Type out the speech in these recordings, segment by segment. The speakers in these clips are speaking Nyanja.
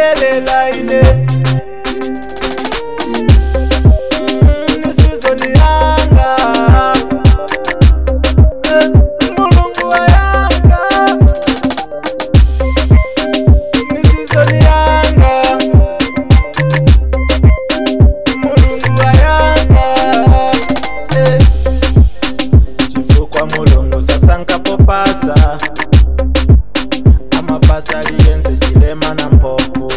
nivelela ine nisizo niyanga mulungu wayanga nisizo niyanga mulungu wayanga chifukwa mulungu sasanka popasa amapasa liyense chilema na mpofu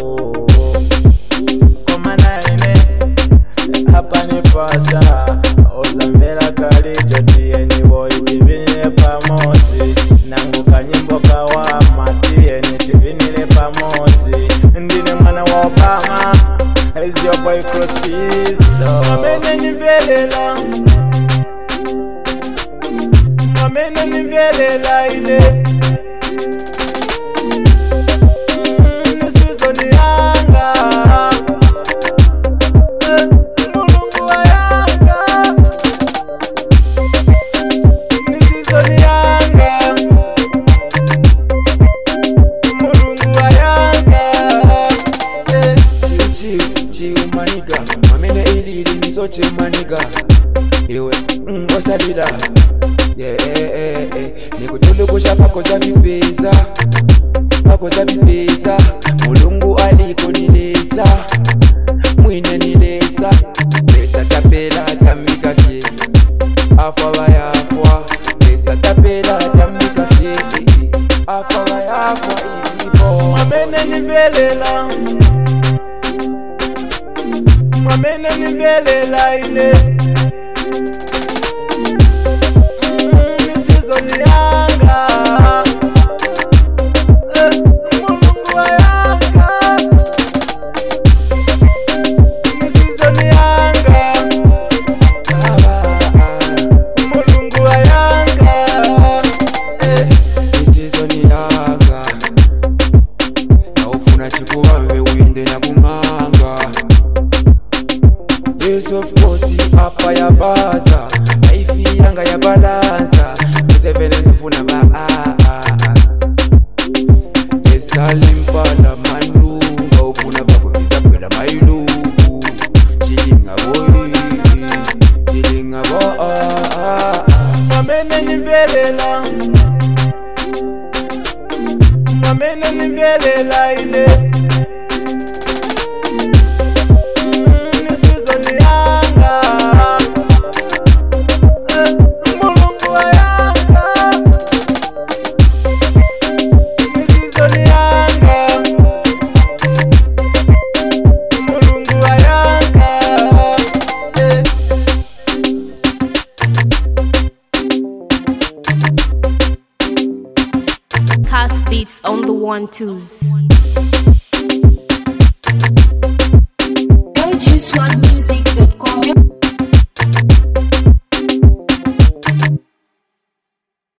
komanaine apa nipasa ozambela kalijo tiyeni boyi tivinile pamozi nangu kanyimbo kawama tiyeni tivinile pamozi ndine mwana wa Obama is your boy Crosspizo amene nivelela amene nivelela ine nisizo niyanga mulungu wayanga nisizo niyanga mulungu wayanga chi umaniga amene ilili nizoche maniga iwe osalila nikutulukusha pako za vipeza mulungu aliko nilesa mwine nilesa pesa tapela tamika fye afa bayafwa pesa tapela tamika fye afa bayafwa ibo amene nivelela amene nivelela ine nisizo niyanga mulungu wayanga nisizo niyanga mulungu wayanga nisizo niyanga naufuna chikubambe winde na kunganga. Yes, of course, apa ya baza aifi yanga ya balanza Museveni zifuna esalimpala manunga ufuna vako vizakwela mailuku chilinga boy chilinga bo amene nivelela amene nivelela ine nisizo niyanga mulungu wayanga nisizo niyanga mulungu wayanga Cast beats on the 1-2s.